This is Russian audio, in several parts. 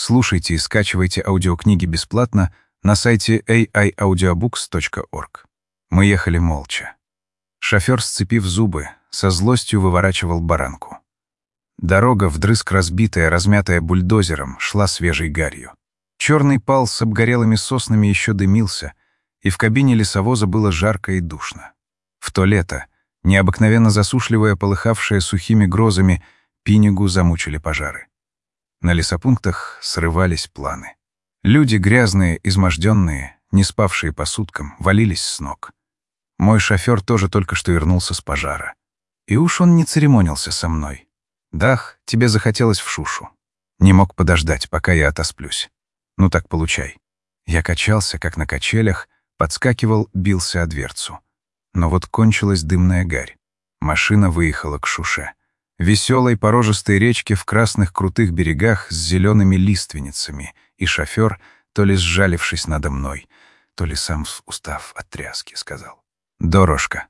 Слушайте и скачивайте аудиокниги бесплатно на сайте aiaudiobooks.org. Мы ехали молча. Шофер, сцепив зубы, со злостью выворачивал баранку. Дорога, вдрызг разбитая, размятая бульдозером, шла свежей гарью. Черный пал с обгорелыми соснами еще дымился, и в кабине лесовоза было жарко и душно. В то лето, необыкновенно засушливое, полыхавшее сухими грозами, Пинегу замучили пожары. На лесопунктах срывались планы. Люди, грязные, изможденные, не спавшие по суткам, валились с ног. Мой шофер тоже только что вернулся с пожара. И уж он не церемонился со мной. «Дах, тебе захотелось в Шушу». Не мог подождать, пока я отосплюсь. «Ну так получай». Я качался, как на качелях, подскакивал, бился о дверцу. Но вот кончилась дымная гарь. Машина выехала к Шуше. Веселой порожистой речке в красных крутых берегах с зелеными лиственницами, и шофер, то ли сжалившись надо мной, то ли сам устав от тряски, сказал: «Дорожка».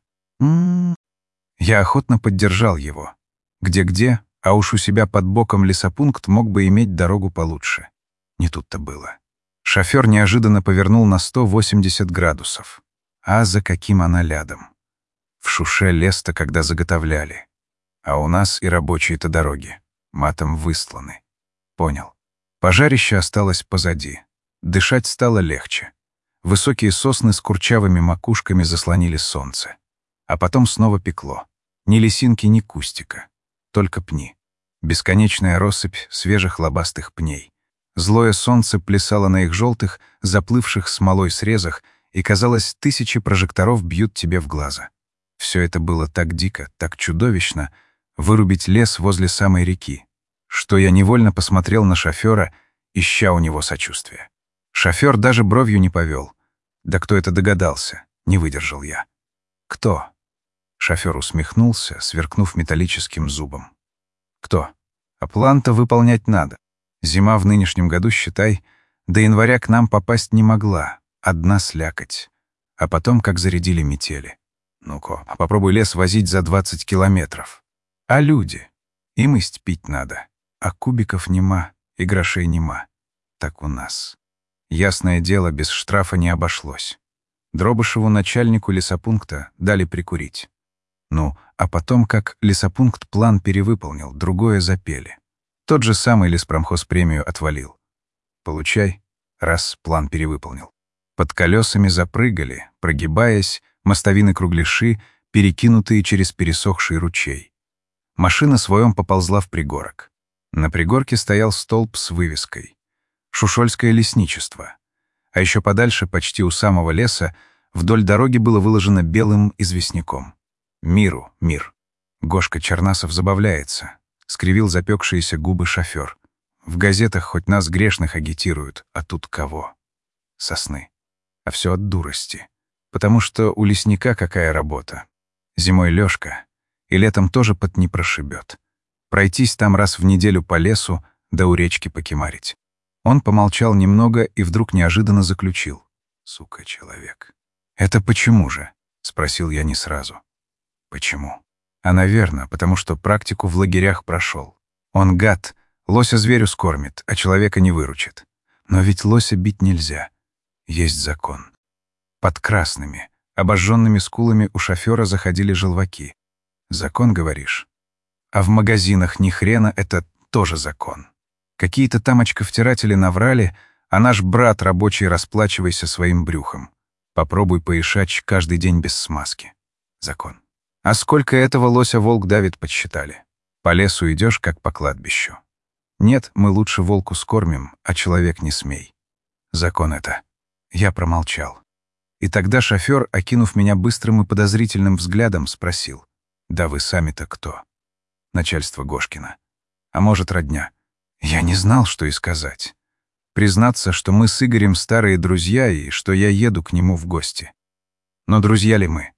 Я охотно поддержал его. Где-где, а уж у себя под боком лесопункт мог бы иметь дорогу получше. Не тут-то было. Шофер неожиданно повернул на 180 градусов. А за каким она лядом. В Шуше лес-то когда заготовляли. А у нас и рабочие-то дороги. Матом выстланы. Понял. Пожарище осталось позади. Дышать стало легче. Высокие сосны с курчавыми макушками заслонили солнце. А потом снова пекло. Ни лесинки, ни кустика. Только пни. Бесконечная россыпь свежих лобастых пней. Злое солнце плясало на их желтых, заплывших смолой срезах, и, казалось, тысячи прожекторов бьют тебе в глаза. Все это было так дико, так чудовищно — вырубить лес возле самой реки, что я невольно посмотрел на шофера, ища у него сочувствия. Шофер даже бровью не повел. Да кто это догадался? Не выдержал я. «Кто?» Шофер усмехнулся, сверкнув металлическим зубом. «Кто? А план-то выполнять надо. Зима в нынешнем году, считай, до января к нам попасть не могла. Одна слякоть. А потом, как зарядили метели. Ну-ка, попробуй лес возить за 20 километров. А люди? Им исть пить надо. А кубиков нема, и грошей нема. Так у нас. Ясное дело, без штрафа не обошлось. Дробышеву, начальнику лесопункта, дали прикурить. Ну, а потом, как лесопункт план перевыполнил, другое запели. Тот же самый леспромхоз премию отвалил. Получай, раз план перевыполнил. Под колесами запрыгали, прогибаясь, мостовины-кругляши, перекинутые через пересохший ручей. Машина своем поползла в пригорок. На пригорке стоял столб с вывеской «Шушольское лесничество». А еще подальше, почти у самого леса, вдоль дороги было выложено белым известняком: «Миру, мир». Гошка Чернасов забавляется. Скривил запекшиеся губы шофер. В газетах хоть нас грешных агитируют, а тут кого? Сосны. А все от дурости. Потому что у лесника какая работа? Зимой лёжка, и летом тоже пот не прошибет. Пройтись там раз в неделю по лесу, да у речки покемарить. Он помолчал немного и вдруг неожиданно заключил: «Сука, человек». «Это почему же?» — спросил я не сразу. «Почему?» А, наверное, потому что практику в лагерях прошел. Он гад, лося зверю скормит, а человека не выручит. Но ведь лося бить нельзя. Есть закон. Под красными, обожженными скулами у шофера заходили желваки. Закон, говоришь? А в магазинах ни хрена, это тоже закон. Какие-то там очковтиратели наврали, а наш брат рабочий расплачивайся своим брюхом. Попробуй поишачь каждый день без смазки. Закон. А сколько этого лося волк давит, подсчитали. По лесу идешь, как по кладбищу. Нет, мы лучше волку скормим, а человек не смей. Закон это. Я промолчал. И тогда шофер, окинув меня быстрым и подозрительным взглядом, спросил: «Да вы сами-то кто?» Начальство Гошкина. А может, родня? Я не знал, что и сказать. Признаться, что мы с Игорем старые друзья и что я еду к нему в гости. Но друзья ли мы?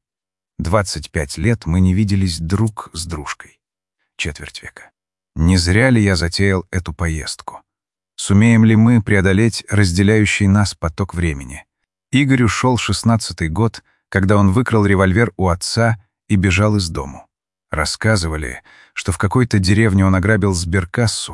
25 лет мы не виделись друг с дружкой. Четверть века. Не зря ли я затеял эту поездку? Сумеем ли мы преодолеть разделяющий нас поток времени? Игорю шел 16-й год, когда он выкрал револьвер у отца и бежал из дому. Рассказывали, что в какой-то деревне он ограбил сберкассу,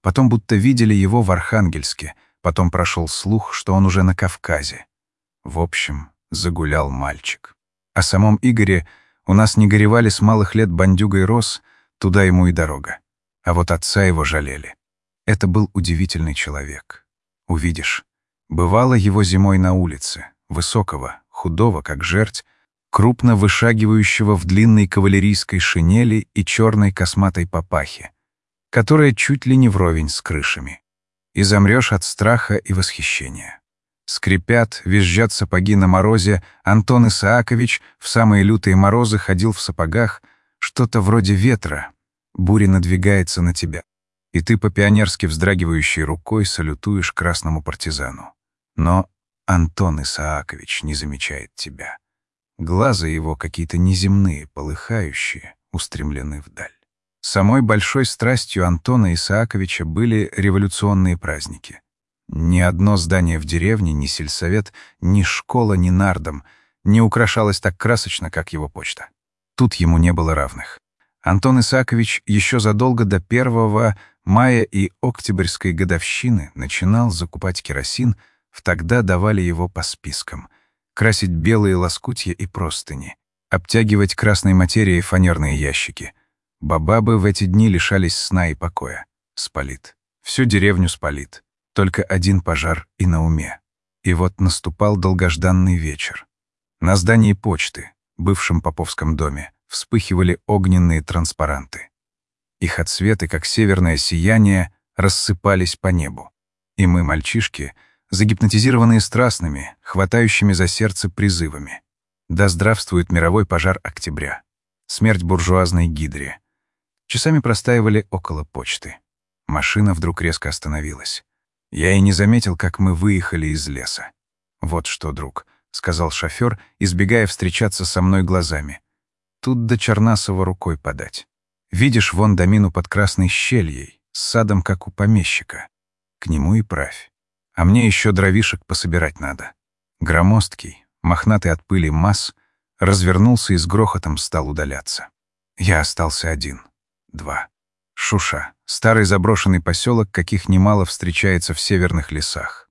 Потом будто видели его в Архангельске, потом прошел слух, что он уже на Кавказе. В общем, загулял мальчик. О самом Игоре у нас не горевали с малых лет, бандюгой рос, туда ему и дорога. А вот отца его жалели. Это был удивительный человек. Увидишь, бывало его зимой на улице, высокого, худого, как жерть, крупно вышагивающего в длинной кавалерийской шинели и черной косматой папахе, которая чуть ли не вровень с крышами. И замрешь от страха и восхищения. Скрипят, визжат сапоги на морозе, Антон Исаакович в самые лютые морозы ходил в сапогах, что-то вроде ветра, буря надвигается на тебя, и ты по-пионерски вздрагивающей рукой салютуешь красному партизану. Но Антон Исаакович не замечает тебя. Глаза его какие-то неземные, полыхающие, устремлены вдаль. Самой большой страстью Антона Исааковича были революционные праздники. Ни одно здание в деревне, ни сельсовет, ни школа, ни нардом не украшалось так красочно, как его почта. Тут ему не было равных. Антон Исаакович еще задолго до 1 мая и октябрьской годовщины начинал закупать керосин, в тогда давали его по спискам, красить белые лоскутья и простыни, обтягивать красной материей фанерные ящики. Бабабы в эти дни лишались сна и покоя. Спалит. Всю деревню спалит. Только один пожар и на уме. И вот наступал долгожданный вечер. На здании почты, бывшем Поповском доме, вспыхивали огненные транспаранты. Их отсветы, как северное сияние, рассыпались по небу. И мы, мальчишки, загипнотизированные страстными, хватающими за сердце призывами. Да здравствует мировой пожар октября. Смерть буржуазной гидре. Часами простаивали около почты. Машина вдруг резко остановилась. Я и не заметил, как мы выехали из леса. «Вот что, друг», — сказал шофер, избегая встречаться со мной глазами. «Тут до Чернасова рукой подать. Видишь, вон домину под красной щельей, с садом, как у помещика. К нему и правь. А мне еще дровишек пособирать надо». Громоздкий, мохнатый от пыли масс, развернулся и с грохотом стал удаляться. Я остался один. 2. Шуша. Старый заброшенный поселок, каких немало встречается в северных лесах.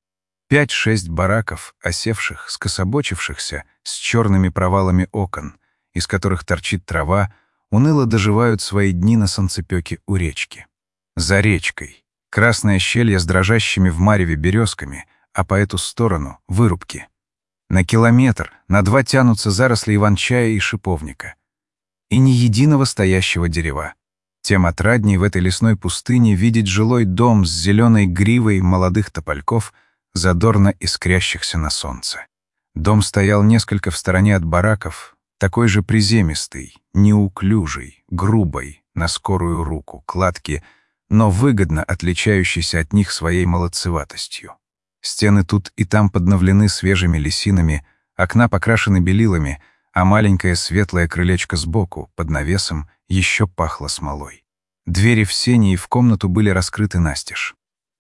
5-6 бараков, осевших, скособочившихся, с черными провалами окон, из которых торчит трава, уныло доживают свои дни на санцепёке у речки. За речкой. Красная щелья с дрожащими в мареве березками, а по эту сторону — вырубки. На километр, на 2 тянутся заросли иван-чая и шиповника. И ни единого стоящего дерева. Тем отрадней в этой лесной пустыне видеть жилой дом с зеленой гривой молодых топольков, задорно искрящихся на солнце. Дом стоял несколько в стороне от бараков, такой же приземистый, неуклюжий, грубой, на скорую руку, кладки, но выгодно отличающийся от них своей молодцеватостью. Стены тут и там подновлены свежими лисинами, окна покрашены белилами, а маленькое светлое крылечко сбоку, под навесом, еще пахло смолой. Двери в сени и в комнату были раскрыты настежь.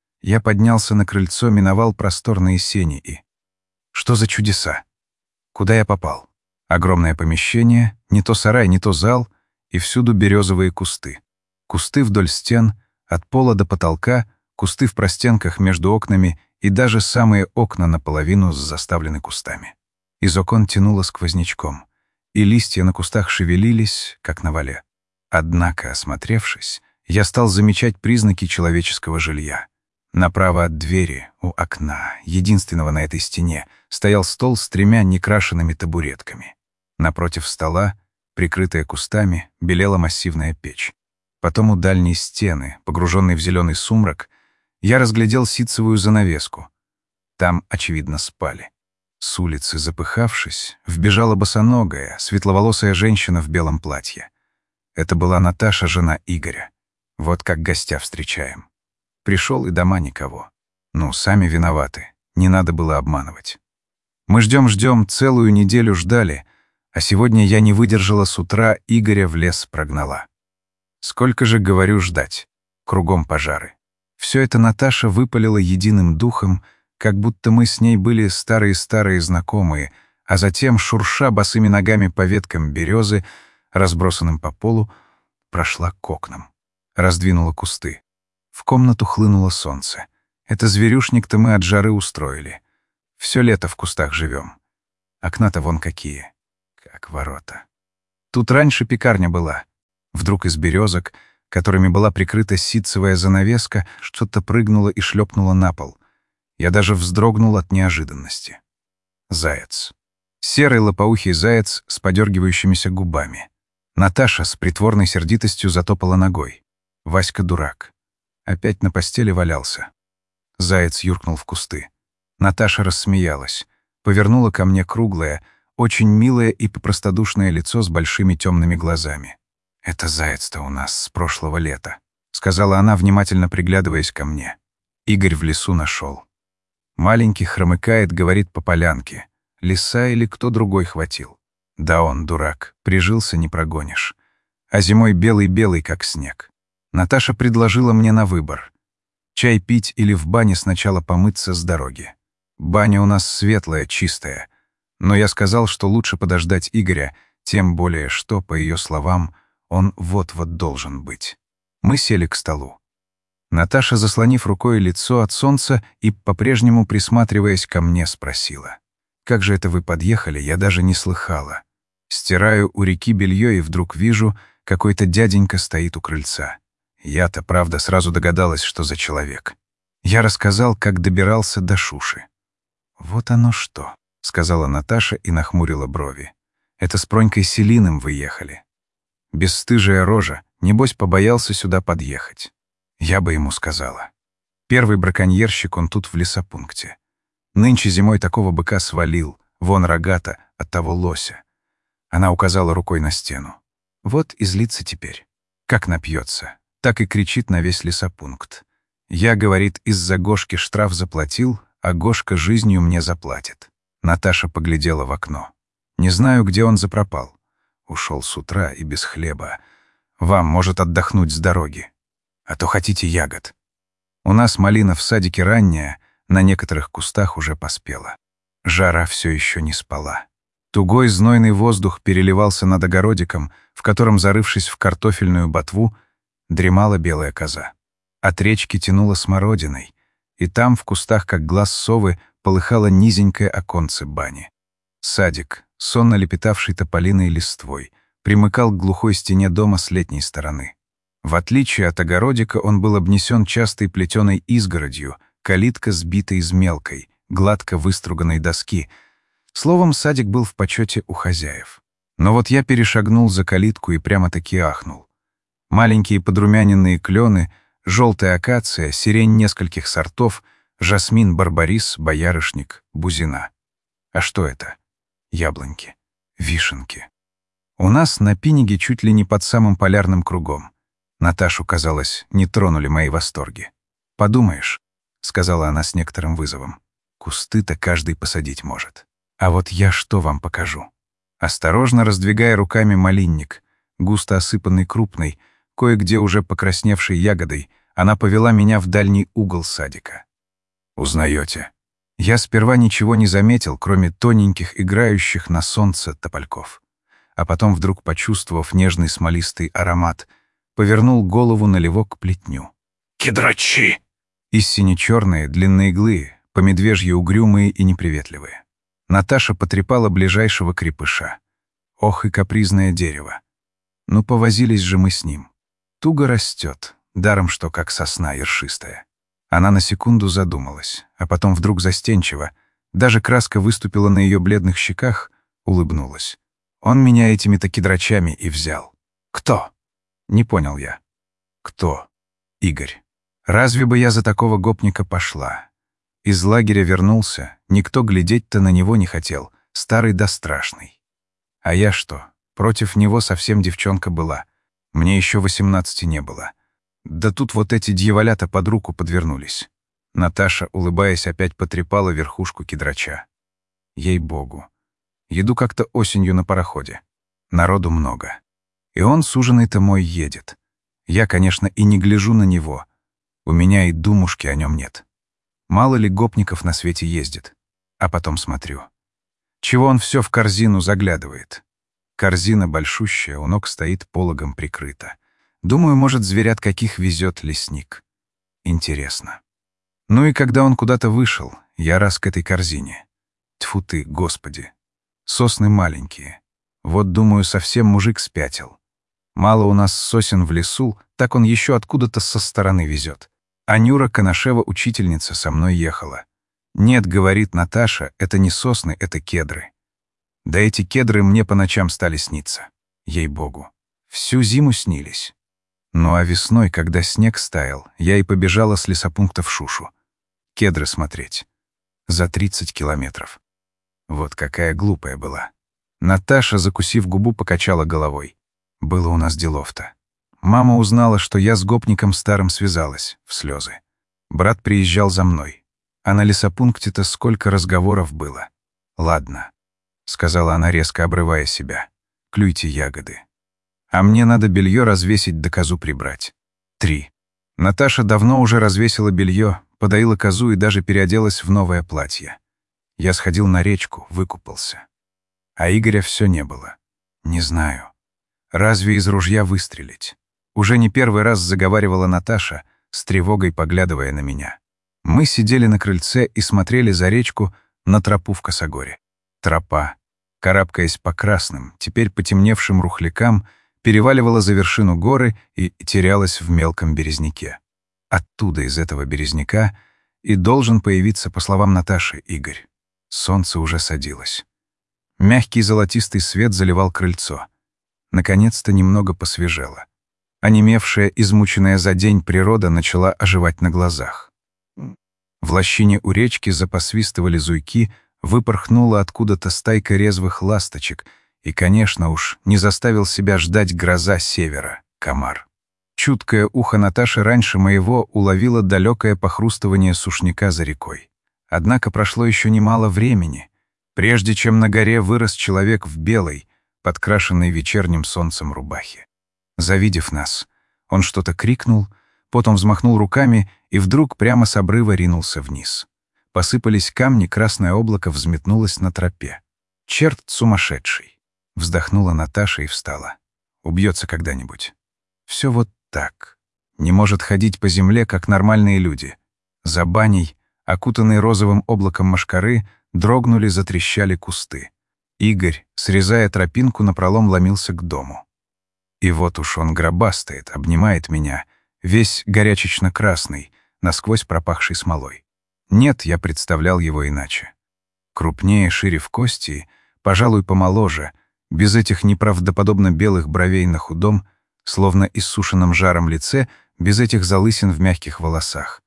Я поднялся на крыльцо, миновал просторные сени и... Что за чудеса? Куда я попал? Огромное помещение, не то сарай, не то зал, и всюду березовые кусты. Кусты вдоль стен, от пола до потолка, кусты в простенках между окнами, и даже самые окна наполовину заставлены кустами. Из окон тянуло сквознячком, и листья на кустах шевелились, как на вале. Однако, осмотревшись, я стал замечать признаки человеческого жилья. Направо от двери, у окна, единственного на этой стене, стоял стол с 3 некрашенными табуретками. Напротив стола, прикрытая кустами, белела массивная печь. Потом у дальней стены, погруженной в зеленый сумрак, я разглядел ситцевую занавеску. Там, очевидно, спали. С улицы, запыхавшись, вбежала босоногая, светловолосая женщина в белом платье. Это была Наташа, жена Игоря. Вот как гостя встречаем. Пришел и дома никого. Ну, сами виноваты. Не надо было обманывать. Мы ждем, целую неделю ждали, а сегодня я не выдержала с утра, Игоря в лес прогнала. Сколько же, говорю, ждать? Кругом пожары. Все это Наташа выпалила единым духом, как будто мы с ней были старые-старые знакомые, а затем, шурша босыми ногами по веткам березы, разбросанным по полу, прошла к окнам. Раздвинула кусты. В комнату хлынуло солнце. Это зверюшник-то мы от жары устроили. Все лето в кустах живем. Окна-то вон какие. Как ворота. Тут раньше пекарня была. Вдруг из березок, которыми была прикрыта ситцевая занавеска, что-то прыгнуло и шлепнуло на пол. Я даже вздрогнул от неожиданности. Заяц. Серый лопоухий заяц с подергивающимися губами. Наташа с притворной сердитостью затопала ногой. Васька дурак. Опять на постели валялся. Заяц юркнул в кусты. Наташа рассмеялась. Повернула ко мне круглое, очень милое и простодушное лицо с большими темными глазами. «Это заяц-то у нас с прошлого лета», — сказала она, внимательно приглядываясь ко мне. Игорь в лесу нашел. Маленький хромыкает, говорит по полянке. Лиса или кто другой хватил. Да он, дурак, прижился, не прогонишь. А зимой белый-белый, как снег. Наташа предложила мне на выбор. Чай пить или в бане сначала помыться с дороги. Баня у нас светлая, чистая. Но я сказал, что лучше подождать Игоря, тем более что, по ее словам, он вот-вот должен быть. Мы сели к столу. Наташа, заслонив рукой лицо от солнца и, по-прежнему присматриваясь ко мне, спросила. «Как же это вы подъехали, я даже не слыхала. Стираю у реки белье и вдруг вижу, какой-то дяденька стоит у крыльца. Я-то, правда, сразу догадалась, что за человек. Я рассказал, как добирался до Шуши». «Вот оно что», — сказала Наташа и нахмурила брови. «Это с Пронькой Селиным вы ехали. Бесстыжая рожа, небось, побоялся сюда подъехать. Я бы ему сказала. Первый браконьерщик он тут в лесопункте. Нынче зимой такого быка свалил, вон рогата, от того лося». Она указала рукой на стену. «Вот и злится теперь. Как напьется, так и кричит на весь лесопункт. Я, говорит, из-за Гошки штраф заплатил, а Гошка жизнью мне заплатит». Наташа поглядела в окно. «Не знаю, где он запропал. Ушел с утра и без хлеба. Вам, может, отдохнуть с дороги. А то хотите ягод. У нас малина в садике ранняя, на некоторых кустах уже поспела. Жара все еще не спала. Тугой знойный воздух переливался над огородиком, в котором, зарывшись в картофельную ботву, дремала белая коза. От речки тянуло смородиной, и там, в кустах, как глаз совы, полыхало низенькое оконце бани. Садик, сонно лепетавший тополиной листвой, примыкал к глухой стене дома с летней стороны. В отличие от огородика, он был обнесен частой плетеной изгородью, калитка сбита из мелкой, гладко выструганной доски. Словом, садик был в почете у хозяев. Но вот я перешагнул за калитку и прямо-таки ахнул. Маленькие подрумяненные клены, желтая акация, сирень нескольких сортов, жасмин, барбарис, боярышник, бузина. А что это? Яблоньки, вишенки. У нас на Пиниге чуть ли не под самым полярным кругом. Наташу, казалось, не тронули мои восторги. «Подумаешь», — сказала она с некоторым вызовом, — «кусты-то каждый посадить может. А вот я что вам покажу?» Осторожно раздвигая руками малинник, густо осыпанный крупной, кое-где уже покрасневшей ягодой, она повела меня в дальний угол садика. «Узнаете?» Я сперва ничего не заметил, кроме тоненьких, играющих на солнце топольков. А потом, вдруг почувствовав нежный смолистый аромат, повернул голову налево к плетню. «Кедрачи!» И сине-черные, длинноиглые, по-медвежьи угрюмые и неприветливые. Наташа потрепала ближайшего крепыша. Ох и капризное дерево. Ну, повозились же мы с ним. Туго растет, даром что как сосна ершистая. Она на секунду задумалась, а потом вдруг застенчиво, даже краска выступила на ее бледных щеках, улыбнулась. Он меня этими-то кедрачами и взял. «Кто?» Не понял я. «Кто?» «Игорь. Разве бы я за такого гопника пошла?» Из лагеря вернулся, никто глядеть-то на него не хотел, старый да страшный. А я что, против него совсем девчонка была. Мне еще 18 не было. Да тут вот эти дьяволята под руку подвернулись. Наташа, улыбаясь, опять потрепала верхушку кедрача. Ей-богу. Еду как-то осенью на пароходе. Народу много. И он, суженый-то мой, едет. Я, конечно, и не гляжу на него. У меня и думушки о нем нет. Мало ли гопников на свете ездит. А потом смотрю. Чего он все в корзину заглядывает? Корзина большущая, у ног стоит пологом прикрыта. Думаю, может, зверят каких везет лесник. Интересно. Ну и когда он куда-то вышел, я раз к этой корзине. Тьфу ты, Господи. Сосны маленькие. Вот, думаю, совсем мужик спятил. Мало у нас сосен в лесу, так он еще откуда-то со стороны везет. А Нюра Конашева, учительница, со мной ехала. «Нет, — говорит Наташа, — это не сосны, это кедры». Да эти кедры мне по ночам стали сниться. Ей-богу. Всю зиму снились. Ну а весной, когда снег стаял, я и побежала с лесопункта в Шушу. Кедры смотреть. За 30 километров. Вот какая глупая была. Наташа, закусив губу, покачала головой. Было у нас делов-то. Мама узнала, что я с гопником старым связалась, в слезы. Брат приезжал за мной. А на лесопункте-то сколько разговоров было. «Ладно», — сказала она, резко обрывая себя. «Клюйте ягоды. А мне надо белье развесить да козу прибрать». 3. Наташа давно уже развесила белье, подоила козу и даже переоделась в новое платье. Я сходил на речку, выкупался. А Игоря все не было. Не знаю. Разве из ружья выстрелить? Уже не первый раз заговаривала Наташа, с тревогой поглядывая на меня. Мы сидели на крыльце и смотрели за речку на тропу в Косогоре. Тропа, карабкаясь по красным, теперь потемневшим рухлякам, переваливала за вершину горы и терялась в мелком березняке. Оттуда, из этого березняка, и должен появиться, по словам Наташи, Игорь. Солнце уже садилось. Мягкий золотистый свет заливал крыльцо. Наконец-то немного посвежело. Онемевшая, измученная за день природа начала оживать на глазах. В лощине у речки запосвистывали зуйки, выпорхнула откуда-то стайка резвых ласточек, и, конечно уж, не заставил себя ждать гроза севера — комар. Чуткое ухо Наташи раньше моего уловило далекое похрустывание сушняка за рекой. Однако прошло еще немало времени, прежде чем на горе вырос человек в белой, подкрашенной вечерним солнцем рубахе. Завидев нас, он что-то крикнул, потом взмахнул руками и вдруг прямо с обрыва ринулся вниз. Посыпались камни, красное облако взметнулось на тропе. «Черт сумасшедший!» — вздохнула Наташа и встала. «Убьется когда-нибудь. Все вот так. Не может ходить по земле, как нормальные люди. За баней, окутанные розовым облаком мошкары, дрогнули, затрещали кусты. Игорь, срезая тропинку, напролом ломился к дому. И вот уж он гробастает, обнимает меня, весь горячечно-красный, насквозь пропахший смолой. Нет, я представлял его иначе. Крупнее, шире в кости, пожалуй, помоложе, без этих неправдоподобно белых бровей на худом, словно иссушенном жаром лице, без этих залысин в мягких волосах.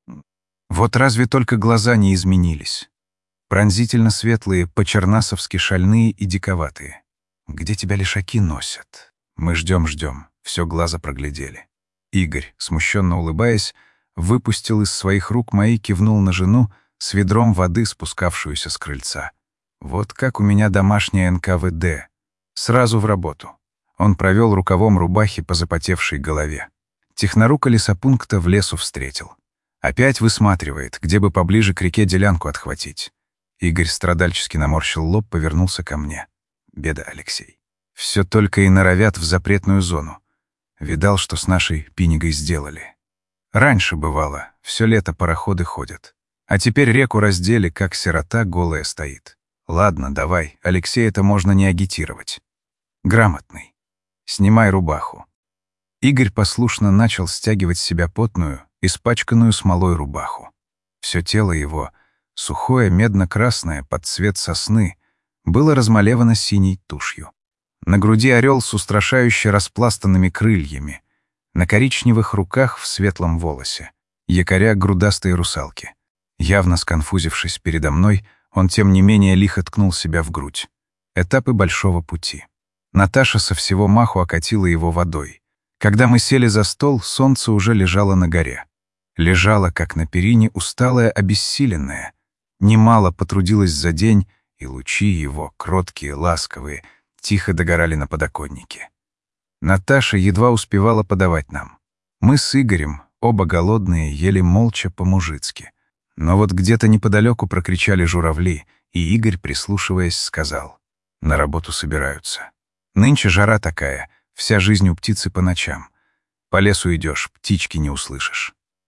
Вот разве только глаза не изменились. Пронзительно светлые, по-чернасовски шальные и диковатые. Где тебя лишаки носят? Мы ждем, все глаза проглядели. Игорь, смущенно улыбаясь, выпустил из своих рук мои, кивнул на жену с ведром воды, спускавшуюся с крыльца. Вот как у меня домашняя НКВД. Сразу в работу. Он провел рукавом рубахи по запотевшей голове. Технорука лесопункта в лесу встретил. Опять высматривает, где бы поближе к реке делянку отхватить. Игорь страдальчески наморщил лоб, повернулся ко мне. Беда, Алексей. Все только и норовят в запретную зону. Видал, что с нашей Пинигой сделали. Раньше бывало, все лето пароходы ходят. А теперь реку раздели, как сирота голая стоит. Ладно, давай, Алексея-то можно не агитировать. Грамотный. Снимай рубаху. Игорь послушно начал стягивать с себя потную, испачканную смолой рубаху. Все тело его, сухое, медно-красное, под цвет сосны, было размалевано синей тушью. На груди орел с устрашающе распластанными крыльями, на коричневых руках в светлом волосе, якоря грудастой русалки. Явно сконфузившись передо мной, он тем не менее лихо ткнул себя в грудь. Этапы большого пути. Наташа со всего маху окатила его водой. Когда мы сели за стол, солнце уже лежало на горе. Лежало, как на перине, усталое, обессиленное. Немало потрудилось за день, и лучи его, кроткие, ласковые, тихо догорали на подоконнике. Наташа едва успевала подавать нам. Мы с Игорем, оба голодные, ели молча по-мужицки. Но вот где-то неподалеку прокричали журавли, и Игорь, прислушиваясь, сказал: «На работу собираются. Нынче жара такая, вся жизнь у птицы по ночам. По лесу идешь, птички не услышишь».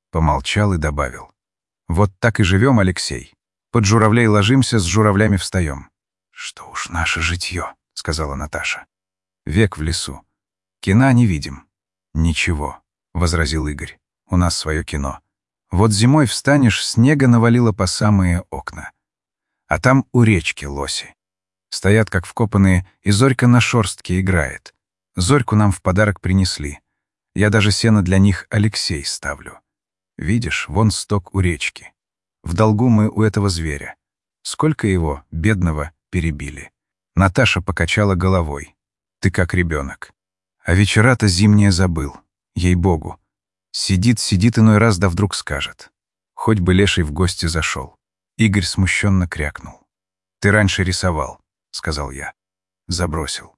Помолчал и добавил. Вот так и живем, Алексей. Под журавлей ложимся, с журавлями встаем. Что уж наше житье, сказала Наташа. Век в лесу. Кино не видим. Ничего, возразил Игорь. У нас свое кино. Вот зимой встанешь, снега навалило по самые окна. А там у речки лоси. Стоят, как вкопанные, и Зорька на шорстке играет. Зорьку нам в подарок принесли. Я даже сено для них Алексей ставлю. Видишь, вон сток у речки. В долгу мы у этого зверя. Сколько его, бедного, перебили. Наташа покачала головой. Ты как ребенок. А вечера-то зимние забыл. Ей-богу. Сидит иной раз, да вдруг скажет. Хоть бы леший в гости зашел. Игорь смущенно крякнул. Ты раньше рисовал, сказал я. Забросил.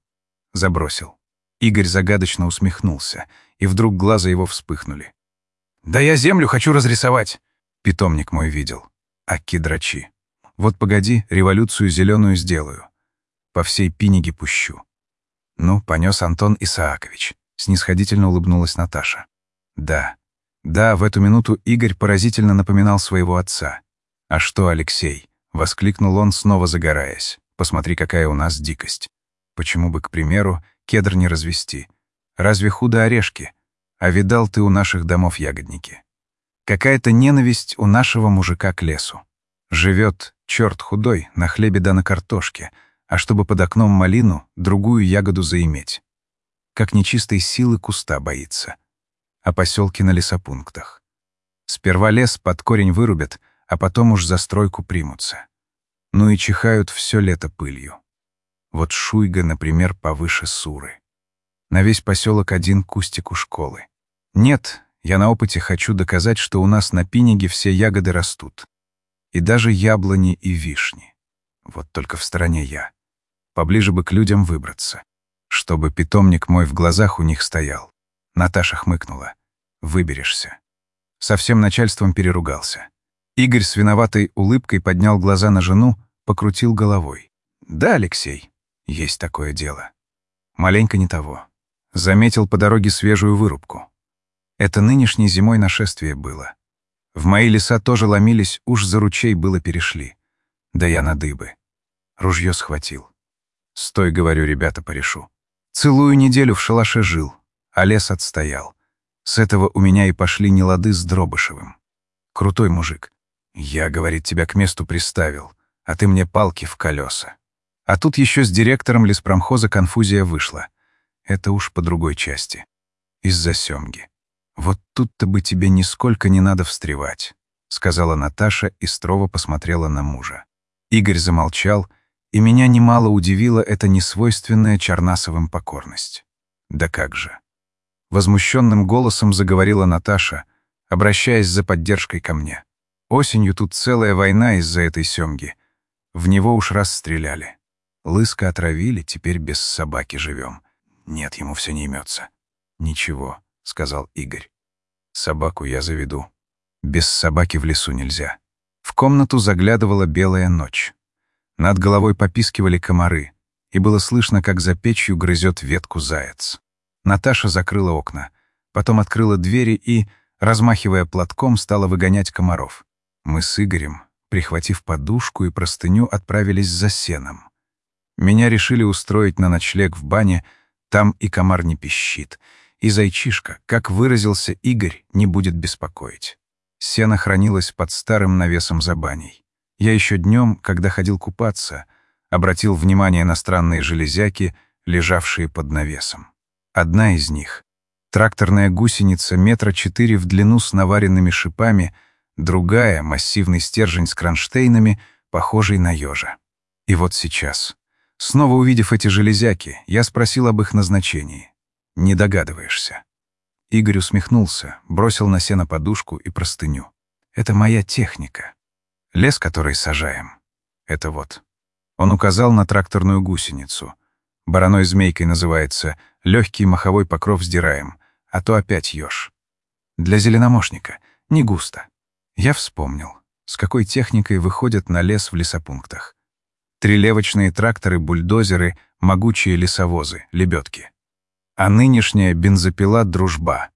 Игорь загадочно усмехнулся, и вдруг глаза его вспыхнули. «Да я землю хочу разрисовать!» Питомник мой видел. Аки драчи. Вот погоди, революцию зеленую сделаю. По всей Пиниге пущу. Ну, понес Антон Исаакович. Снисходительно улыбнулась Наташа. Да, в эту минуту Игорь поразительно напоминал своего отца. «А что, Алексей?» — воскликнул он, снова загораясь. «Посмотри, какая у нас дикость. Почему бы, к примеру, кедр не развести? Разве худо орешки? А видал ты у наших домов ягодники? Какая-то ненависть у нашего мужика к лесу. Живет, черт худой, на хлебе да на картошке, а чтобы под окном малину, другую ягоду заиметь. Как нечистой силы куста боится. А поселки на лесопунктах. Сперва лес под корень вырубят, а потом уж за стройку примутся. Ну и чихают все лето пылью. Вот Шуйга, например, повыше Суры. На весь поселок один кустик у школы. Нет, я на опыте хочу доказать, что у нас на Пиниге все ягоды растут. И даже яблони и вишни. Вот только в стороне я. Поближе бы к людям выбраться. Чтобы питомник мой в глазах у них стоял. Наташа хмыкнула. Выберешься. Со всем начальством переругался. Игорь с виноватой улыбкой поднял глаза на жену, покрутил головой. Да, Алексей, есть такое дело. Маленько не того. Заметил по дороге свежую вырубку. Это нынешней зимой нашествие было. В мои леса тоже ломились, уж за ручей было перешли. Да я на дыбы. Ружье схватил. Стой, говорю, ребята, порешу. Целую неделю в шалаше жил, а лес отстоял. С этого у меня и пошли нелады с Дробышевым. Крутой мужик. Я, говорит, тебя к месту приставил, а ты мне палки в колеса. А тут еще с директором леспромхоза конфузия вышла. Это уж по другой части. Из-за семги. Вот тут-то бы тебе нисколько не надо встревать, сказала Наташа и строго посмотрела на мужа. Игорь замолчал, и меня немало удивила эта несвойственная Чернасовым покорность. Да как же. Возмущенным голосом заговорила Наташа, обращаясь за поддержкой ко мне. Осенью тут целая война из-за этой семги. В него уж раз стреляли. Лыска отравили, теперь без собаки живем. Нет, ему все не имется. Ничего, сказал Игорь. Собаку я заведу. Без собаки в лесу нельзя. В комнату заглядывала белая ночь. Над головой попискивали комары, и было слышно, как за печью грызет ветку заяц. Наташа закрыла окна, потом открыла двери и, размахивая платком, стала выгонять комаров. Мы с Игорем, прихватив подушку и простыню, отправились за сеном. Меня решили устроить на ночлег в бане, там и комар не пищит, и зайчишка, как выразился Игорь, не будет беспокоить. Сено хранилось под старым навесом за баней. Я еще днем, когда ходил купаться, обратил внимание на странные железяки, лежавшие под навесом. Одна из них — тракторная гусеница 4 метра в длину с наваренными шипами, другая — массивный стержень с кронштейнами, похожий на ежа. И вот сейчас, снова увидев эти железяки, я спросил об их назначении. Не догадываешься. Игорь усмехнулся, бросил на сено подушку и простыню. Это моя техника. Лес, который сажаем. Это вот. Он указал на тракторную гусеницу. Бараной змейкой называется, легкий маховой покров сдираем, а то опять еж. Для зеленомошника. Не густо. Я вспомнил, с какой техникой выходят на лес в лесопунктах. Трилевочные тракторы, бульдозеры, могучие лесовозы, лебедки. А нынешняя бензопила «Дружба».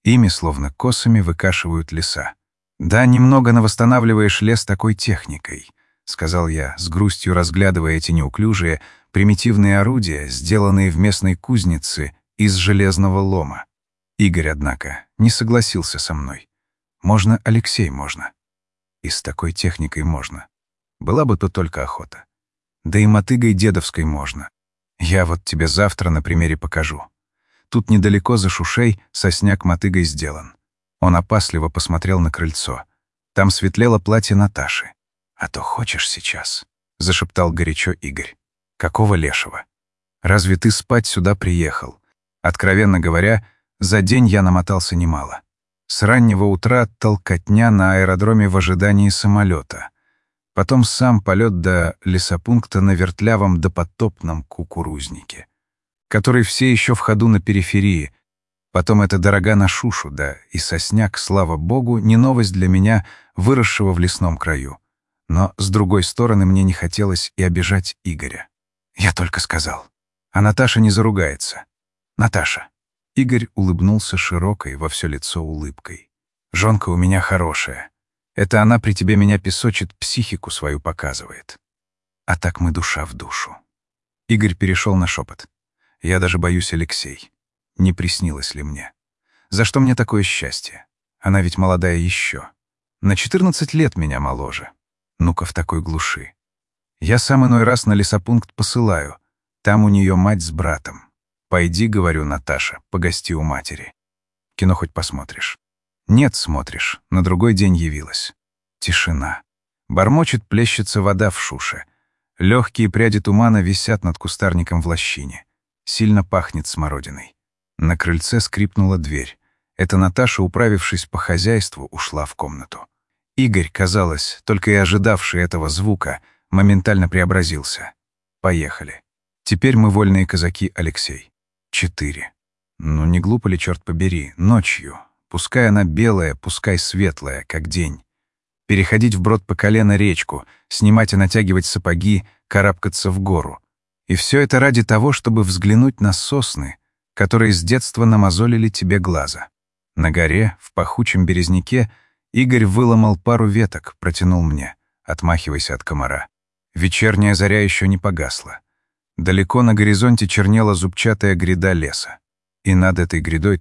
Ими, словно косами, выкашивают леса. «Да, немного навосстанавливаешь лес такой техникой», — сказал я, с грустью разглядывая эти неуклюжие, примитивные орудия, сделанные в местной кузнице из железного лома. Игорь, однако, не согласился со мной. «Можно, Алексей, можно. И с такой техникой можно. Была бы то только охота. Да и мотыгой дедовской можно. Я вот тебе завтра на примере покажу. Тут недалеко за Шушей сосняк мотыгой сделан». Он опасливо посмотрел на крыльцо. Там светлело платье Наташи. «А то хочешь сейчас?» — зашептал горячо Игорь. «Какого лешего? Разве ты спать сюда приехал?» Откровенно говоря, за день я намотался немало. С раннего утра толкотня на аэродроме в ожидании самолета. Потом сам полет до лесопункта на вертлявом допотопном кукурузнике, который все еще в ходу на периферии. Потом эта дорога на Шушу, да и сосняк, слава богу, не новость для меня, выросшего в лесном краю. Но, с другой стороны, мне не хотелось и обижать Игоря. Я только сказал. А Наташа не заругается. «Наташа». Игорь улыбнулся широкой во все лицо улыбкой. «Жонка у меня хорошая. Это она при тебе меня песочит, психику свою показывает. А так мы душа в душу». Игорь перешел на шепот. «Я даже боюсь, Алексей. Не приснилось ли мне? За что мне такое счастье? Она ведь молодая еще. На 14 лет меня моложе. Ну-ка в такой глуши. Я сам иной раз на лесопункт посылаю. Там у нее мать с братом. Пойди, говорю, Наташа, погости у матери. Кино хоть посмотришь. Нет, смотришь. На другой день явилась. Тишина. Бормочет, плещется вода в Шуше. Легкие пряди тумана висят над кустарником в лощине. Сильно пахнет смородиной. На крыльце скрипнула дверь. Это Наташа, управившись по хозяйству, ушла в комнату. Игорь, казалось, только и ожидавший этого звука, моментально преобразился. Поехали. Теперь мы вольные казаки, Алексей. 4. Ну не глупо ли, черт побери, ночью, пускай она белая, пускай светлая, как день. Переходить вброд по колено речку, снимать и натягивать сапоги, карабкаться в гору. И все это ради того, чтобы взглянуть на сосны, которые с детства намазолили тебе глаза. На горе, в пахучем березняке, Игорь выломал пару веток, протянул мне. Отмахивайся от комара. Вечерняя заря еще не погасла. Далеко на горизонте чернела зубчатая гряда леса. И над этой грядой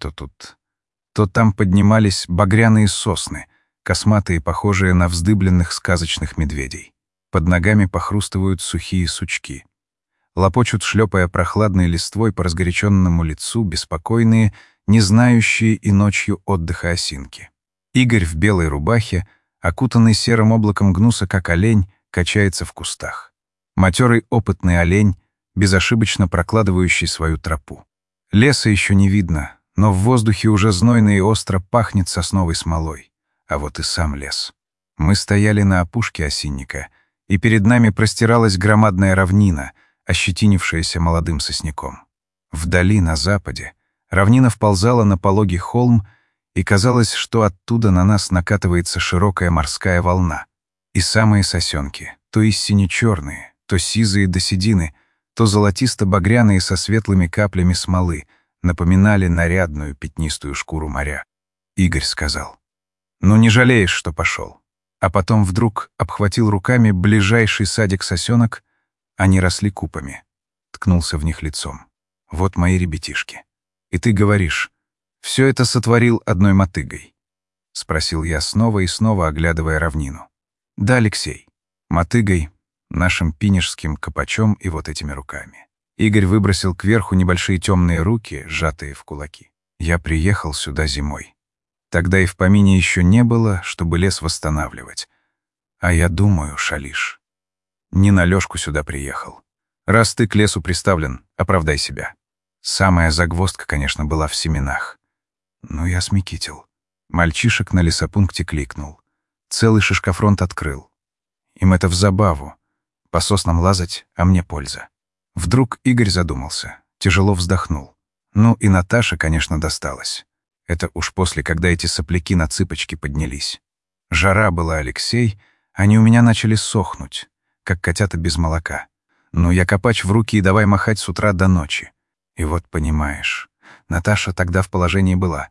то там поднимались багряные сосны, косматые, похожие на вздыбленных сказочных медведей. Под ногами похрустывают сухие сучки. Лопочут, шлепая прохладной листвой по разгоряченному лицу, беспокойные, не знающие и ночью отдыха осинки. Игорь в белой рубахе, окутанный серым облаком гнуса, как олень, качается в кустах. Матерый опытный олень, безошибочно прокладывающий свою тропу. Леса еще не видно, но в воздухе уже знойно и остро пахнет сосновой смолой. А вот и сам лес. Мы стояли на опушке осинника, и перед нами простиралась громадная равнина, ощетинившаяся молодым сосняком. Вдали, на западе, равнина вползала на пологий холм, и казалось, что оттуда на нас накатывается широкая морская волна. И самые сосенки, то истине черные, то сизые до седины, то золотисто-багряные со светлыми каплями смолы, напоминали нарядную пятнистую шкуру моря. Игорь сказал: «Ну не жалеешь, что пошел?» А потом вдруг обхватил руками ближайший садик сосенок, они росли купами. Ткнулся в них лицом. «Вот мои ребятишки. И ты говоришь, все это сотворил одной мотыгой?» — спросил я снова и снова, оглядывая равнину. «Да, Алексей, мотыгой, нашим пинежским копачом и вот этими руками». Игорь выбросил кверху небольшие темные руки, сжатые в кулаки. «Я приехал сюда зимой. Тогда и в помине еще не было, чтобы лес восстанавливать. А я думаю, шалишь. Не на Лёшку сюда приехал. Раз ты к лесу приставлен, оправдай себя». Самая загвоздка, конечно, была в семенах. Ну, я смекитил. Мальчишек на лесопункте кликнул. Целый шишкофронт открыл. Им это в забаву. По соснам лазать, а мне польза. Вдруг Игорь задумался, тяжело вздохнул. Ну и Наташе, конечно, досталось. Это уж после, когда эти сопляки на цыпочки поднялись. Жара была, Алексей, они у меня начали сохнуть, как котята без молока. Ну, я копач в руки и давай махать с утра до ночи. И вот, понимаешь, Наташа тогда в положении была.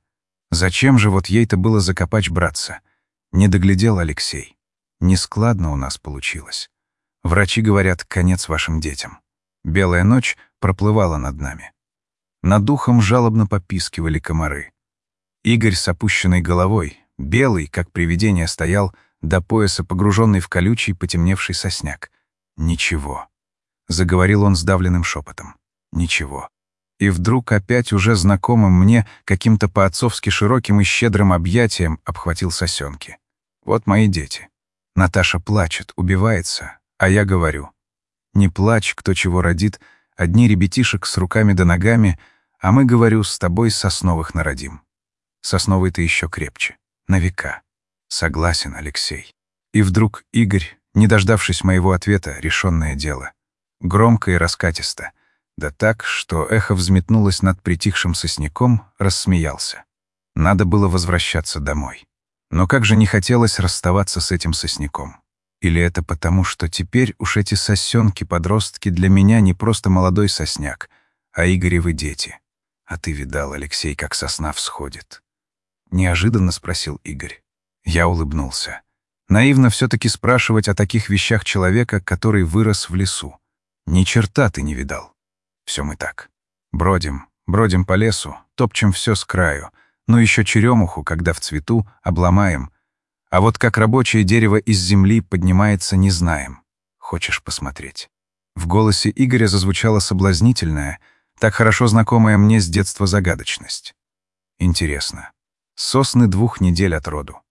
Зачем же вот ей-то было за Копач браться? Не доглядел Алексей. Нескладно у нас получилось. Врачи говорят, конец вашим детям. Белая ночь проплывала над нами. Над духом жалобно попискивали комары. Игорь с опущенной головой, белый, как привидение, стоял до пояса, погруженный в колючий, потемневший сосняк. «Ничего», — заговорил он сдавленным шепотом. «Ничего». И вдруг опять уже знакомым мне каким-то по-отцовски широким и щедрым объятием обхватил сосенки. «Вот мои дети. Наташа плачет, убивается, а я говорю: не плачь, кто чего родит, одни ребятишек с руками да ногами, а мы, говорю, с тобой сосновых народим. Сосновый ты еще крепче, на века». Согласен, Алексей. И вдруг Игорь, не дождавшись моего ответа, решенное дело. Громко и раскатисто, да так, что эхо взметнулось над притихшим сосняком, рассмеялся. Надо было возвращаться домой. Но как же не хотелось расставаться с этим сосняком. Или это потому, что теперь уж эти сосенки-подростки для меня не просто молодой сосняк, а Игоревы дети. А ты видал, Алексей, как сосна всходит? Неожиданно спросил Игорь. Я улыбнулся. Наивно все-таки спрашивать о таких вещах человека, который вырос в лесу. Ни черта ты не видал. Все мы так. Бродим по лесу, топчем все с краю, ну еще черемуху, когда в цвету, обломаем. А вот как рабочее дерево из земли поднимается, не знаем. Хочешь посмотреть? В голосе Игоря зазвучала соблазнительная, так хорошо знакомая мне с детства загадочность. Интересно. Сосны 2 недель от роду.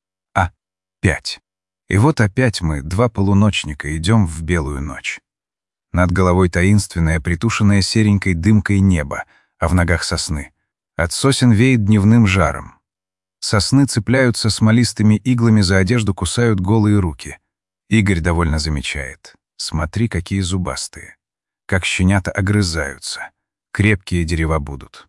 5. И вот опять мы, 2 полуночника, идем в белую ночь. Над головой таинственное, притушенное серенькой дымкой небо, а в ногах сосны. От сосен веет дневным жаром. Сосны цепляются смолистыми иглами за одежду, кусают голые руки. Игорь довольно замечает. Смотри, какие зубастые. Как щенята огрызаются. Крепкие дерева будут.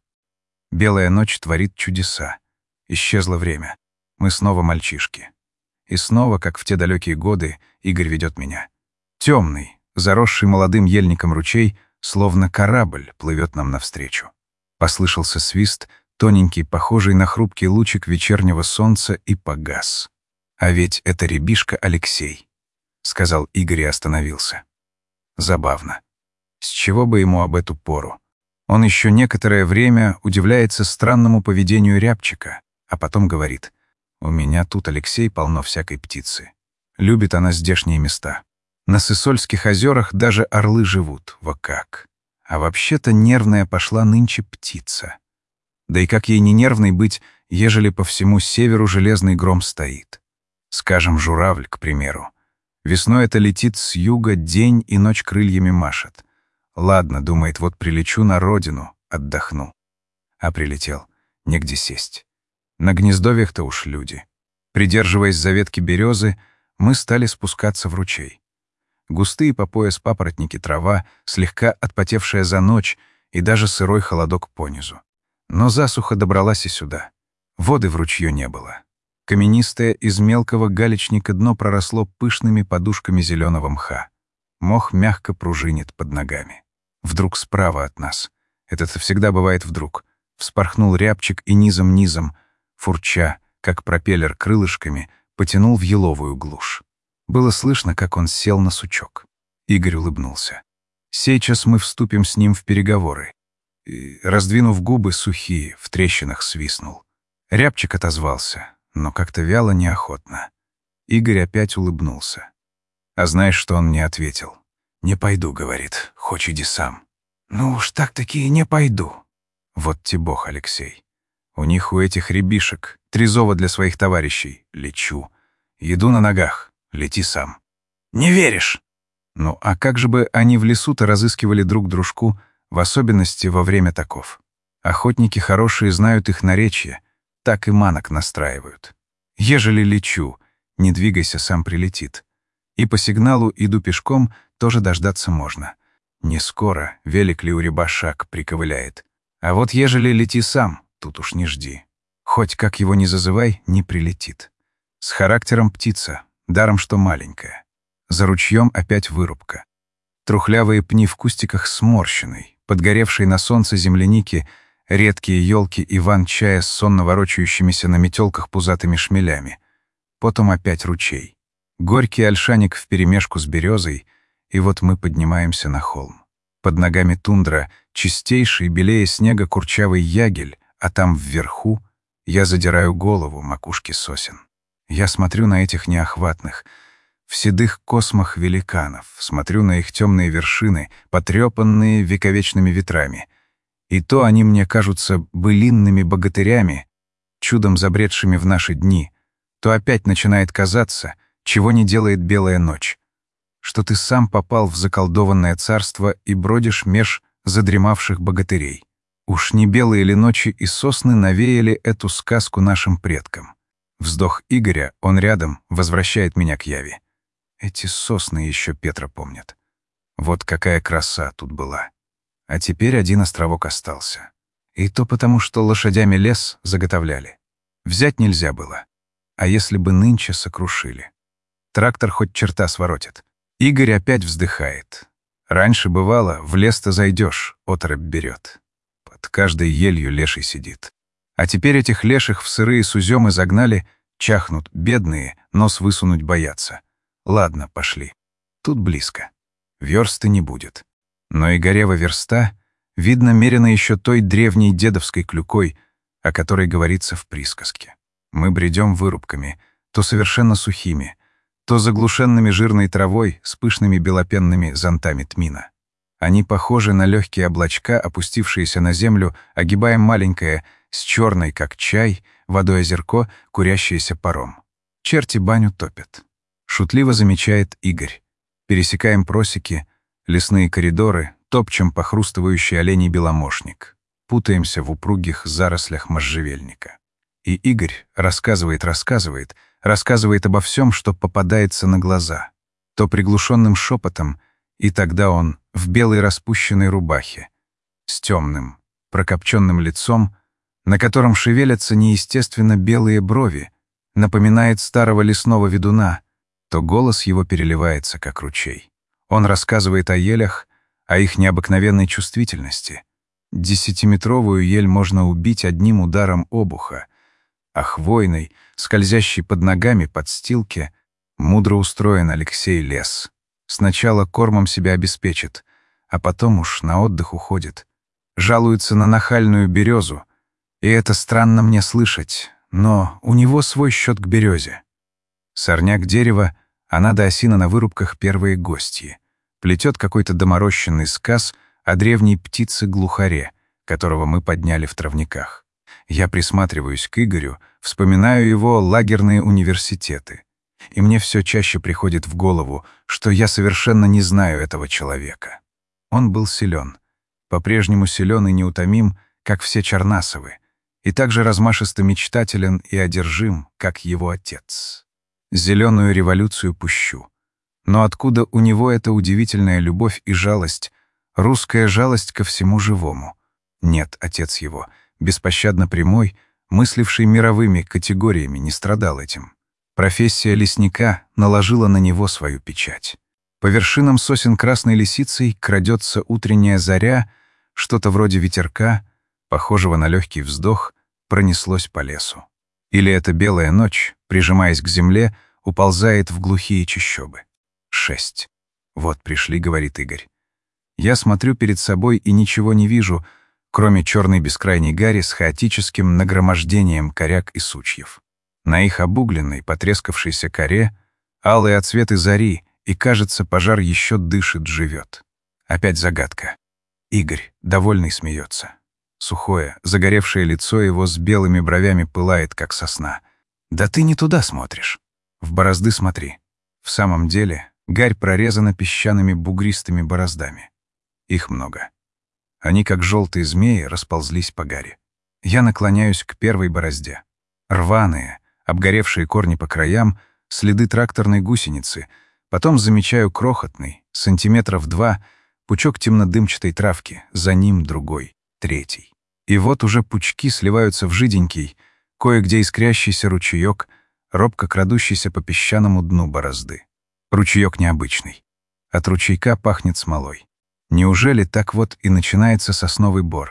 Белая ночь творит чудеса. Исчезло время. Мы снова мальчишки. И снова, как в те далекие годы, Игорь ведет меня. Темный, заросший молодым ельником ручей, словно корабль, плывет нам навстречу. Послышался свист, тоненький, похожий на хрупкий лучик вечернего солнца, и погас. «А ведь это рябишка Алексей», — сказал Игорь и остановился. Забавно. С чего бы ему об эту пору? Он еще некоторое время удивляется странному поведению рябчика, а потом говорит: «У меня тут, Алексей, полно всякой птицы. Любит она здешние места. На Сысольских озерах даже орлы живут, во как. А вообще-то нервная пошла нынче птица. Да и как ей не нервной быть, ежели по всему северу железный гром стоит? Скажем, журавль, к примеру. Весной это летит с юга, день и ночь крыльями машет. Ладно, думает, вот прилечу на родину, отдохну. А прилетел, негде сесть. На гнездовьях-то уж люди. Придерживаясь за ветки березы, мы стали спускаться в ручей. Густые по пояс папоротники, трава, слегка отпотевшая за ночь и даже сырой холодок понизу. Но засуха добралась и сюда. Воды в ручье не было. Каменистое из мелкого галечника дно проросло пышными подушками зеленого мха. Мох мягко пружинит под ногами. Вдруг справа от нас, это-то всегда бывает вдруг, вспорхнул рябчик и низом-низом, фурча, как пропеллер крылышками, потянул в еловую глушь. Было слышно, как он сел на сучок. Игорь улыбнулся. Сейчас мы вступим с ним в переговоры. И, раздвинув губы сухие, в трещинах свистнул. Рябчик отозвался, но как-то вяло, неохотно. Игорь опять улыбнулся. А знаешь, что он мне ответил? «Не пойду», — говорит, — «хоть иди сам». «Ну уж так-таки не пойду». Вот те бог, Алексей. У них, у этих рябишек, трезова для своих товарищей. Лечу. Еду на ногах. Лети сам. «Не веришь?» Ну, а как же бы они в лесу-то разыскивали друг дружку, в особенности во время таков? Охотники хорошие знают их наречье, так и манок настраивают. Ежели лечу, не двигайся, сам прилетит. И по сигналу иду пешком, тоже дождаться можно. Не скоро, велик ли у ряба шаг приковыляет. А вот ежели лети сам, тут уж не жди. Хоть как его ни зазывай, не прилетит. С характером птица, даром что маленькая. За ручьем опять вырубка. Трухлявые пни в кустиках сморщенной, подгоревшей на солнце земляники, редкие елки Иван-чая с сонно ворочающимися на метелках пузатыми шмелями. Потом опять ручей. Горький ольшаник вперемешку с березой, и вот мы поднимаемся на холм. Под ногами тундра, чистейший, белее снега курчавый ягель, а там вверху я задираю голову макушки сосен. Я смотрю на этих неохватных, в седых космах великанов, смотрю на их темные вершины, потрепанные вековечными ветрами. И то они мне кажутся былинными богатырями, чудом забредшими в наши дни, то опять начинает казаться, чего не делает белая ночь, что ты сам попал в заколдованное царство и бродишь меж задремавших богатырей. Уж не белые ли ночи и сосны навеяли эту сказку нашим предкам? Вздох Игоря, он рядом, возвращает меня к Яве. Эти сосны еще Петра помнят. Вот какая краса тут была. А теперь один островок остался. И то потому, что лошадями лес заготовляли. Взять нельзя было. А если бы нынче сокрушили? Трактор хоть черта своротит. Игорь опять вздыхает. Раньше бывало, в лес-то зайдешь, оторопь берет. Под каждой елью леший сидит. А теперь этих леших в сырые суземы загнали, чахнут, бедные, нос высунуть боятся. Ладно, пошли. Тут близко. Версты не будет. Но Игорева верста, видно, мерена еще той древней дедовской клюкой, о которой говорится в присказке. Мы бредем вырубками, то совершенно сухими, то заглушенными жирной травой с пышными белопенными зонтами тмина. Они похожи на легкие облачка, опустившиеся на землю, огибая маленькое, с черной, как чай, водой озерко, курящееся паром. Черти баню топят. Шутливо замечает Игорь. Пересекаем просеки, лесные коридоры, топчем похрустывающий оленей беломошник. Путаемся в упругих зарослях можжевельника. И Игорь рассказывает обо всем, что попадается на глаза. То приглушенным шепотом, и тогда он в белой распущенной рубахе, с темным, прокопченным лицом, на котором шевелятся неестественно белые брови, напоминает старого лесного ведуна, то голос его переливается, как ручей. Он рассказывает о елях, о их необыкновенной чувствительности. 10-метровую ель можно убить одним ударом обуха, а хвойный, скользящий под ногами подстилке, мудро устроен Алексей лес. Сначала кормом себя обеспечит, а потом уж на отдых уходит. Жалуется на нахальную березу, и это странно мне слышать, но у него свой счет к березе. Сорняк дерева, а надо осина на вырубках первые гостьи. Плетет какой-то доморощенный сказ о древней птице-глухаре, которого мы подняли в травниках. Я присматриваюсь к Игорю, вспоминаю его лагерные университеты. И мне все чаще приходит в голову, что я совершенно не знаю этого человека. Он был силен, по-прежнему силен и неутомим, как все Чернасовы, и также размашисто мечтателен и одержим, как его отец. Зеленую революцию пущу. Но откуда у него эта удивительная любовь и жалость, русская жалость ко всему живому? Нет, отец его, беспощадно прямой, мысливший мировыми категориями, не страдал этим. Профессия лесника наложила на него свою печать. По вершинам сосен красной лисицей крадется утренняя заря, что-то вроде ветерка, похожего на легкий вздох, пронеслось по лесу. Или эта белая ночь, прижимаясь к земле, уползает в глухие чащобы. 6. «Вот пришли», — говорит Игорь. Я смотрю перед собой и ничего не вижу, кроме черной бескрайней гари с хаотическим нагромождением коряк и сучьев. На их обугленной, потрескавшейся коре алые отсветы зари, и, кажется, пожар еще дышит, живет. Опять загадка. Игорь, довольный, смеется. Сухое, загоревшее лицо его с белыми бровями пылает, как сосна. «Да ты не туда смотришь. В борозды смотри. В самом деле, гарь прорезана песчаными бугристыми бороздами. Их много. Они, как желтые змеи, расползлись по гаре. Я наклоняюсь к первой борозде. Рваные, обгоревшие корни по краям, следы тракторной гусеницы. Потом замечаю крохотный, сантиметров 2, пучок темнодымчатой травки, за ним другой, третий. И вот уже пучки сливаются в жиденький, кое-где искрящийся ручеек, робко крадущийся по песчаному дну борозды. Ручеек необычный. От ручейка пахнет смолой. Неужели так вот и начинается сосновый бор?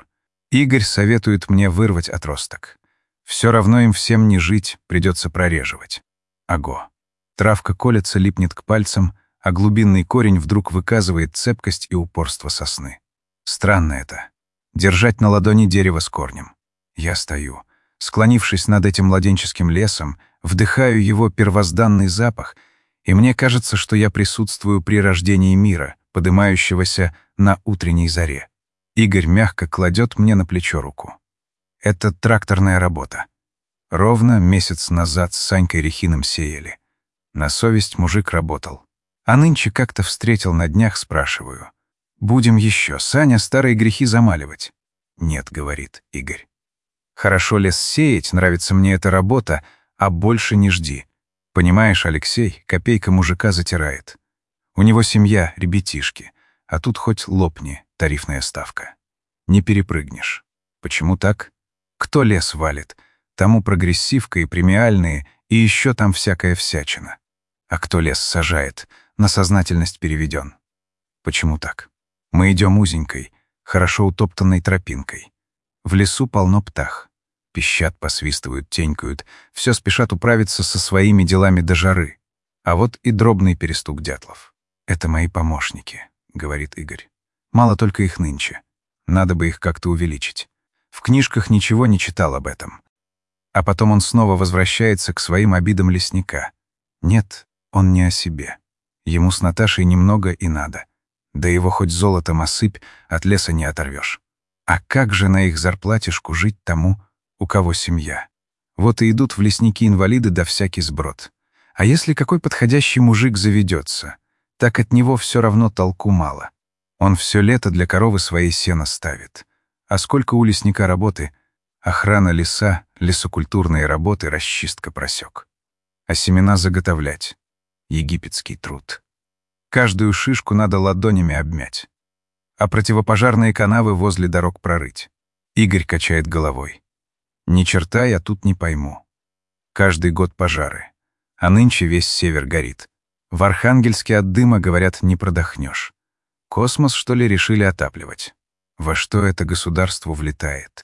Игорь советует мне вырвать отросток. Все равно им всем не жить, придется прореживать. Аго. Травка колется, липнет к пальцам, а глубинный корень вдруг выказывает цепкость и упорство сосны. Странно это. Держать на ладони дерево с корнем. Я стою, склонившись над этим младенческим лесом, вдыхаю его первозданный запах, и мне кажется, что я присутствую при рождении мира, подымающегося на утренней заре. Игорь мягко кладет мне на плечо руку. Это тракторная работа. Ровно месяц назад с Санькой Рехиным сеяли. На совесть мужик работал. А нынче как-то встретил на днях, спрашиваю. «Будем еще, Саня, старые грехи замаливать?» «Нет», — говорит Игорь. «Хорошо лес сеять, нравится мне эта работа, а больше не жди. Понимаешь, Алексей, копейка мужика затирает. У него семья, ребятишки, а тут хоть лопни, тарифная ставка. Не перепрыгнешь. Почему так? Кто лес валит? Тому прогрессивка и премиальные, и еще там всякая всячина. А кто лес сажает, на сознательность переведен. Почему так? Мы идем узенькой, хорошо утоптанной тропинкой. В лесу полно птах. Пищат, посвистывают, тенькают, все спешат управиться со своими делами до жары. А вот и дробный перестук дятлов. «Это мои помощники», — говорит Игорь. «Мало только их нынче. Надо бы их как-то увеличить. В книжках ничего не читал об этом». А потом он снова возвращается к своим обидам лесника. Нет, он не о себе. Ему с Наташей немного и надо. Да его хоть золотом осыпь, от леса не оторвешь. А как же на их зарплатишку жить тому, у кого семья? Вот и идут в лесники инвалиды да всякий сброд. А если какой подходящий мужик заведется, так от него все равно толку мало. Он все лето для коровы своей сено ставит. А сколько у лесника работы? Охрана леса, лесокультурные работы, расчистка просек. А семена заготовлять. Египетский труд. Каждую шишку надо ладонями обмять. А противопожарные канавы возле дорог прорыть. Игорь качает головой. Ни черта я тут не пойму. Каждый год пожары. А нынче весь север горит. В Архангельске от дыма, говорят, не продохнешь. Космос, что ли, решили отапливать? Во что это государству влетает?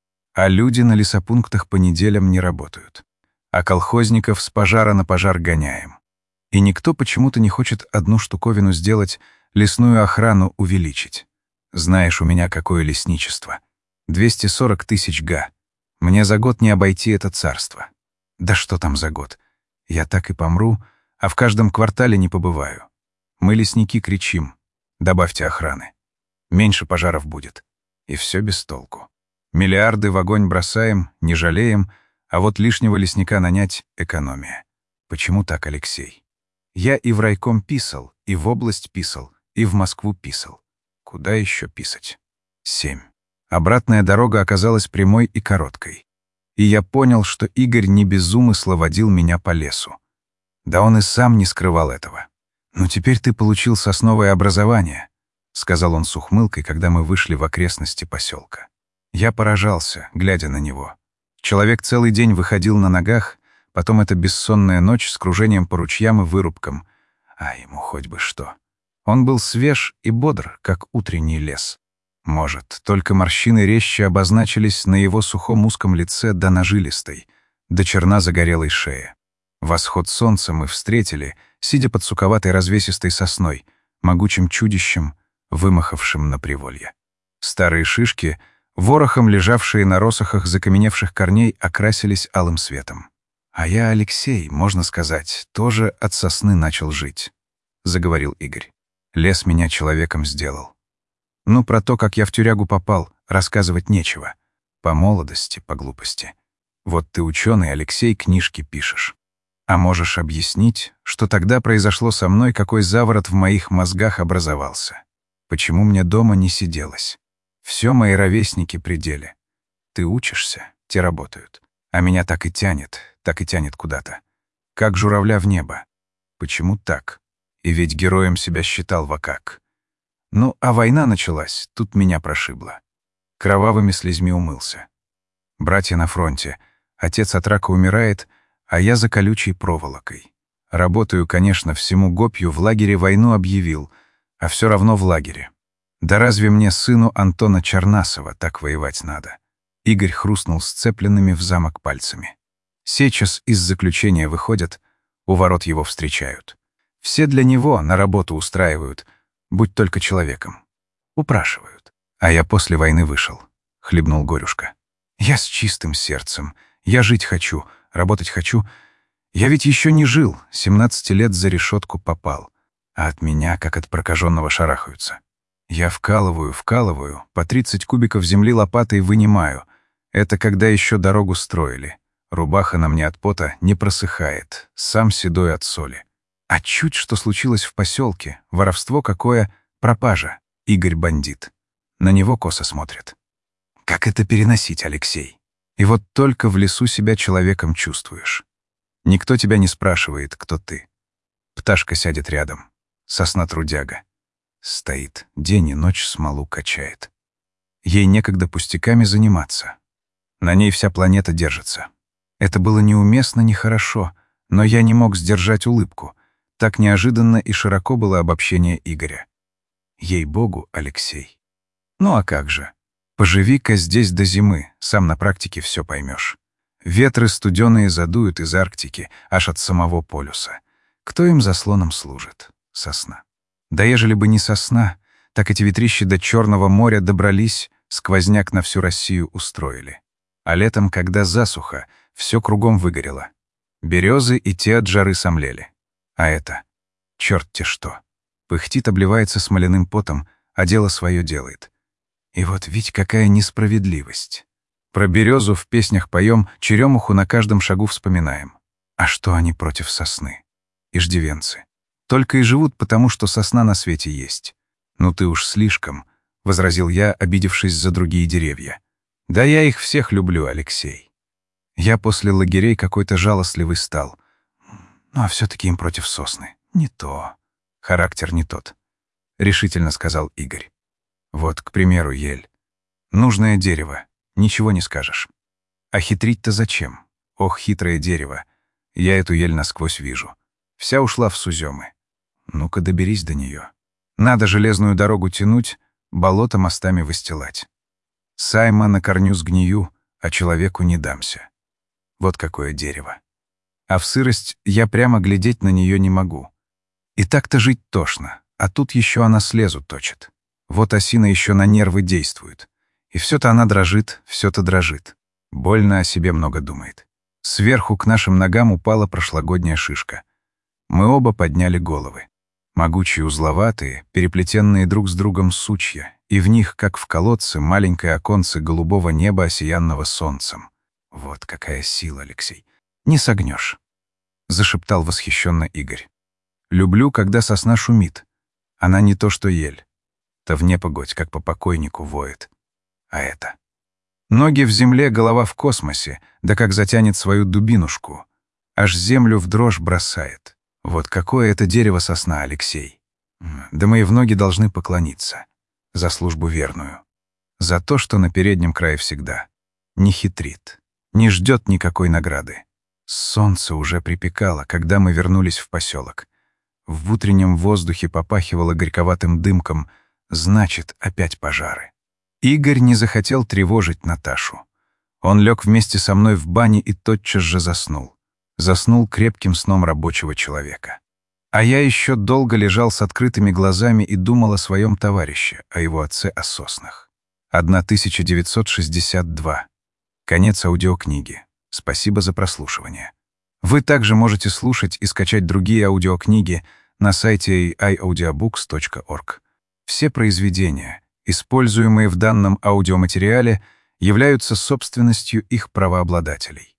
А люди на лесопунктах по неделям не работают. А колхозников с пожара на пожар гоняем. И никто почему-то не хочет одну штуковину сделать, лесную охрану увеличить. Знаешь, у меня какое лесничество. 240 тысяч га. Мне за год не обойти это царство. Да что там за год? Я так и помру, а в каждом квартале не побываю. Мы, лесники, кричим. Добавьте охраны. Меньше пожаров будет. И все без толку. Миллиарды в огонь бросаем, не жалеем, а вот лишнего лесника нанять — экономия. Почему так, Алексей? Я и в райком писал, и в область писал, и в Москву писал. Куда еще писать? 7. Обратная дорога оказалась прямой и короткой. И я понял, что Игорь не без умысла водил меня по лесу. Да он и сам не скрывал этого. «Ну теперь ты получил сосновое образование», — сказал он с ухмылкой, когда мы вышли в окрестности поселка. Я поражался, глядя на него. Человек целый день выходил на ногах, потом эта бессонная ночь с кружением по ручьям и вырубкам. А ему хоть бы что. Он был свеж и бодр, как утренний лес. Может, только морщины резче обозначились на его сухом узком лице да на жилистой, до черна загорелой шее. Восход солнца мы встретили, сидя под суковатой развесистой сосной, могучим чудищем, вымахавшим на приволье. Старые шишки, ворохом лежавшие на росохах закаменевших корней, окрасились алым светом. «А я, Алексей, можно сказать, тоже от сосны начал жить», — заговорил Игорь. «Лес меня человеком сделал. Ну, про то, как я в тюрягу попал, рассказывать нечего. По молодости, по глупости. Вот ты ученый, Алексей, книжки пишешь. А можешь объяснить, что тогда произошло со мной, какой заворот в моих мозгах образовался? Почему мне дома не сиделось? Все мои ровесники при деле. Ты учишься, те работают. А меня так и тянет куда-то. Как журавля в небо. Почему так? И ведь героем себя считал вакак. Ну, а война началась, тут меня прошибло. Кровавыми слезьми умылся. Братья на фронте. Отец от рака умирает, а я за колючей проволокой. Работаю, конечно, всему гопью, в лагере войну объявил, а все равно в лагере. Да разве мне, сыну Антона Чернасова, так воевать надо? Игорь хрустнул сцепленными в замок пальцами. Сейчас из заключения выходят, у ворот его встречают. Все для него на работу устраивают, будь только человеком. Упрашивают. А я после войны вышел, — хлебнул горюшка. Я с чистым сердцем. Я жить хочу, работать хочу. Я ведь еще не жил, 17 лет за решетку попал. А от меня, как от прокаженного, шарахаются. Я вкалываю, по 30 кубиков земли лопатой вынимаю. Это когда еще дорогу строили. Рубаха на мне от пота не просыхает, сам седой от соли. А чуть что случилось в поселке, воровство какое, пропажа, Игорь бандит. На него косо смотрят. Как это переносить, Алексей? И вот только в лесу себя человеком чувствуешь. Никто тебя не спрашивает, кто ты. Пташка сядет рядом, сосна-трудяга. Стоит, день и ночь смолу качает. Ей некогда пустяками заниматься. На ней вся планета держится. Это было неуместно, нехорошо, но я не мог сдержать улыбку. Так неожиданно и широко было обобщение Игоря. Ей-богу, Алексей. Ну а как же? Поживи-ка здесь до зимы, сам на практике все поймешь. Ветры студеные задуют из Арктики, аж от самого полюса. Кто им заслоном служит? Сосна. Да ежели бы не сосна, так эти ветрищи до Черного моря добрались, сквозняк на всю Россию устроили. А летом, когда засуха, все кругом выгорело. Березы и те от жары сомлели. А это, черт-те что, пыхтит, обливается смоляным потом, а дело свое делает. И вот ведь какая несправедливость. Про березу в песнях поем, черемуху на каждом шагу вспоминаем. А что они против сосны? Иждивенцы. Только и живут потому, что сосна на свете есть. Ну ты уж слишком, — возразил я, обидевшись за другие деревья. Да я их всех люблю, Алексей. Я после лагерей какой-то жалостливый стал. Ну а все-таки им против сосны. Не то. Характер не тот, — решительно сказал Игорь. Вот, к примеру, ель. Нужное дерево, ничего не скажешь. А хитрить-то зачем? Ох, хитрое дерево. Я эту ель насквозь вижу. Вся ушла в суземы. Ну-ка доберись до нее. Надо железную дорогу тянуть, болото мостами выстилать. Сайма на корню сгнию, а человеку не дамся. Вот какое дерево. А в сырость я прямо глядеть на нее не могу. И так-то жить тошно, а тут еще она слезу точит. Вот осина еще на нервы действует. И все-то она дрожит, все-то дрожит. Больно о себе много думает. Сверху к нашим ногам упала прошлогодняя шишка. Мы оба подняли головы. Могучие узловатые, переплетенные друг с другом сучья, и в них, как в колодце, маленькое оконце голубого неба, осиянного солнцем. Вот какая сила, Алексей. Не согнешь, — зашептал восхищенно Игорь. Люблю, когда сосна шумит. Она не то что ель. То в непогодь, как по покойнику, воет. А это? Ноги в земле, голова в космосе, да как затянет свою дубинушку. Аж землю в дрожь бросает. Вот какое это дерево сосна, Алексей. Да мы и в ноги должны поклониться. За службу верную. За то, что на переднем крае всегда. Не хитрит. Не ждет никакой награды. Солнце уже припекало, когда мы вернулись в поселок. В утреннем воздухе попахивало горьковатым дымком. Значит, опять пожары. Игорь не захотел тревожить Наташу. Он лег вместе со мной в бане и тотчас же заснул. Заснул крепким сном рабочего человека. А я еще долго лежал с открытыми глазами и думал о своем товарище, о его отце, о соснах. 1962. Конец аудиокниги. Спасибо за прослушивание. Вы также можете слушать и скачать другие аудиокниги на сайте iaudiobooks.org. Все произведения, используемые в данном аудиоматериале, являются собственностью их правообладателей.